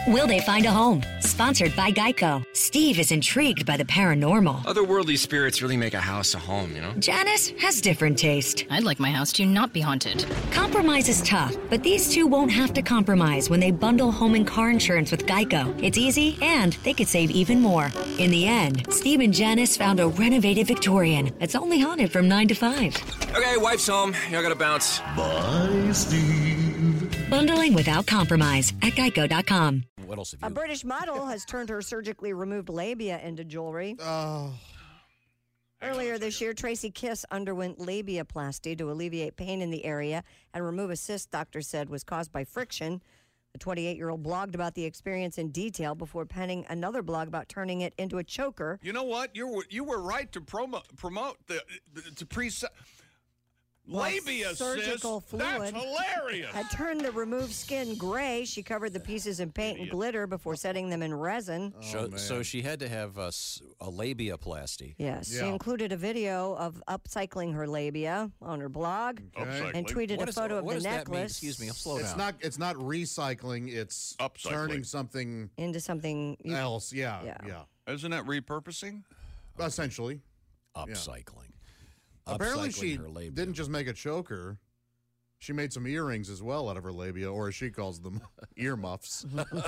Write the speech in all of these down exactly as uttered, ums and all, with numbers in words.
Will they find a home? Sponsored by Geico. Steve is intrigued by the paranormal. Otherworldly spirits really make a house a home, you know? Janice has different taste. I'd like my house to not be haunted. Compromise is tough, but these two won't have to compromise when they bundle home and car insurance with Geico. It's easy, and they could save even more. In the end, Steve and Janice found a renovated Victorian that's only haunted from nine to five. Okay, wife's home. I gotta bounce. Bye, Steve. Bundling without compromise at geico dot com. What else have you? A British model has turned her surgically removed labia into jewelry. Oh. Earlier this year, Tracy Kiss underwent labiaplasty to alleviate pain in the area and remove a cyst doctors said was caused by friction. The twenty-eight-year-old blogged about the experience in detail before penning another blog about turning it into a choker. You know what? You were you were right to promote promote the, the to pre. Labia surgical sis. fluid That's hilarious. had turned the removed skin gray. She covered the pieces in paint and glitter before setting them in resin. So, man. so she had to have a, s- a labiaplasty. Yes, she Yeah. included a video of upcycling her labia on her blog Upcycling. and tweeted What a is- photo of what the does that mean? necklace. Excuse me, slow It's down. not it's not recycling, it's Upcycling. turning something into something. You, else. Yeah, Yeah. yeah. Isn't that repurposing? Essentially. Upcycling. Apparently Upcycling she her labia. didn't just make a choker. She made some earrings as well out of her labia, or as she calls them, earmuffs.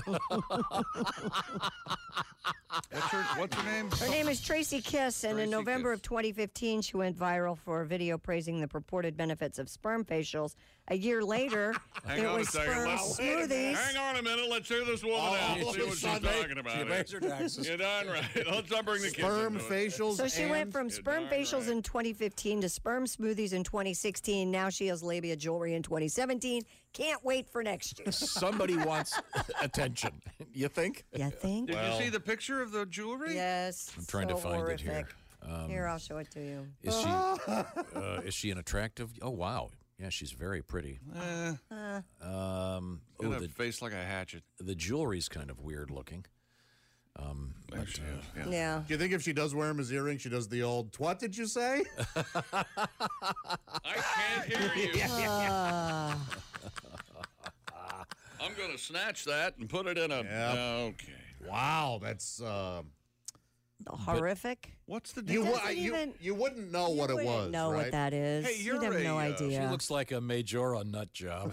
What's her What's her name? Her name is Tracy Kiss, and in Tracy November Kiss. of twenty fifteen, she went viral for a video praising the purported benefits of sperm facials. A year later, Hang it on was a second. sperm Now, smoothies. Hang on a minute. Let's hear this woman Oh, out and all see of a what she's sudden, talking about. she here. raised her taxes. You're done right. Let's not bring the kids Sperm into it. facials. So she and went from You're sperm darn facials right. in twenty fifteen to sperm smoothies in twenty sixteen. Now she has labia jewelry in twenty seventeen. Can't wait for next year. Somebody wants attention. You think? You think? Did you see the picture of the jewelry? Yes. I'm trying to so find horrific. it here. Um, Here, I'll show it to you. Is she? uh, is she an attractive? Oh wow, yeah, she's very pretty. Eh, Um, got oh, a the face like a hatchet. the jewelry's kind of weird looking. Um, but, Actually, uh, yeah. Yeah. Do you think if she does wear them as earrings, she does the old, what did you say? I can't hear you. Uh, I'm going to snatch that and put it in a. Yep. Okay. Wow, that's. Uh, horrific. What's the you, deal? wo- doesn't you, even- you wouldn't know You what it wouldn't was. know right? what that is. Hey, You'd you're have no a, uh, idea. She looks like a Majora nut job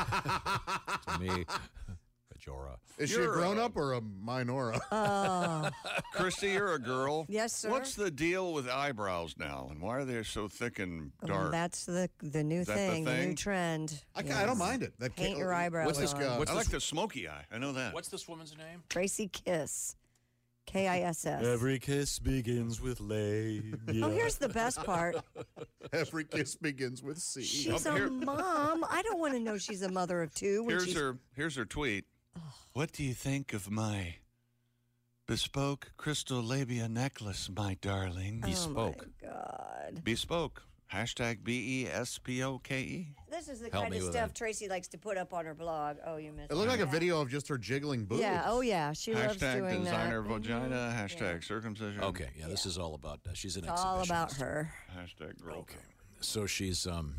to me. Majora. Is she a You're, grown uh, up or a minora? Oh, Christy, you're a girl. yes, sir. What's the deal with eyebrows now, and why are they so thick and Um, dark? that's the the new Is that the thing, the new thing? trend. I, ca- I don't Yes. mind it. That Paint ca- your eyebrows What's this- on. uh, what's I this- like the smoky eye. I know that. What's this woman's name? Tracy Kiss, K I S S. kiss begins with labia. Oh, here's the best part. Every kiss begins with C. She's Up a here- mom. I don't want to know she's a mother of two. When Here's she's, her. Here's her tweet. What do you think of my bespoke crystal labia necklace, my darling? Bespoke. Oh my God. Bespoke. Hashtag B E S P O K E. This is the Help kind me of with stuff that. Tracy likes to put up on her blog. Oh, you missed It looked like a that. video of just her jiggling boobs. Yeah. Oh, yeah. She loves Hashtag doing designer that. Mhm. vagina. Hashtag circumcision. Okay, yeah, this is all about. Uh, she's an It's all about exhibitionist. her. Hashtag girl. Okay, so she's um,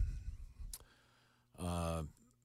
uh,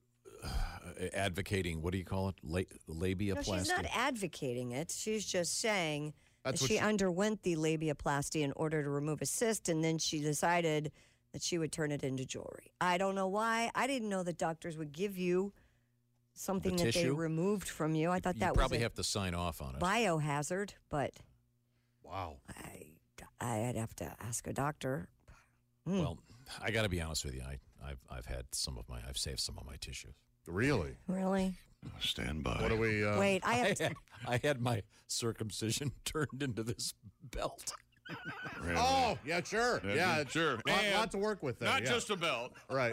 advocating. What do you call it? La- labiaplasty. No, she's not advocating it. She's just saying That's that what she she- underwent the labiaplasty in order to remove a cyst, and then she decided that she would turn it into jewelry. I don't know why. I didn't know that doctors would give you something The that they tissue? removed from you. I thought you that probably was a have to sign off on it. biohazard, but Wow. I, I'd have to ask a doctor. Well, I got to be honest with you. I, I've I've had some of my. I've saved some of my tissues. Really? Really? Stand by. What do we? Uh, Wait, I I have to. had, I had my circumcision turned into this belt. Really? Oh, yeah, sure. Yeah, Yeah, yeah, it's sure. Lot, And lot to work with there. Not yeah. just a belt, right.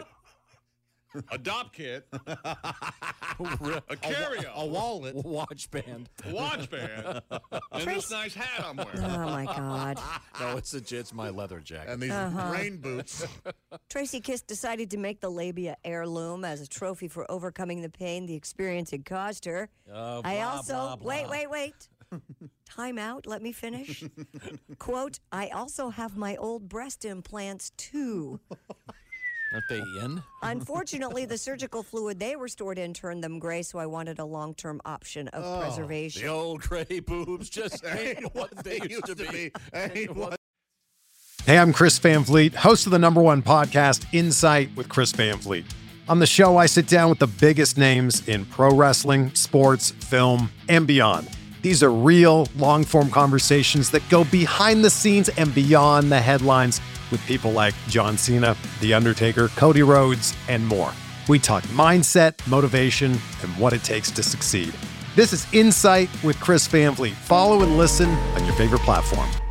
a dop kit, a carry-on, A wallet. Watch band. a watch band, and this nice hat I'm wearing. Oh my God. No, it's a, it's my leather jacket. And these Uh-huh. rain boots. Tracy Kiss decided to make the labia heirloom as a trophy for overcoming the pain the experience had caused her. Oh, I blah, also, blah, blah. wait, wait, wait. Time out. Let me finish. Quote, I also have my old breast implants too. Aren't they in? Unfortunately, the surgical fluid they were stored in turned them gray, so I wanted a long-term option of Oh, preservation. The old gray boobs just ain't what they used to be. Ain't what- Hey, I'm Chris Van Vliet, host of the number one podcast, Insight with Chris Van Vliet. On the show, I sit down with the biggest names in pro wrestling, sports, film, and beyond. These are real, long-form conversations that go behind the scenes and beyond the headlines with people like John Cena, The Undertaker, Cody Rhodes, and more. We talk mindset, motivation, and what it takes to succeed. This is Insight with Chris Van Vliet. Follow and listen on your favorite platform.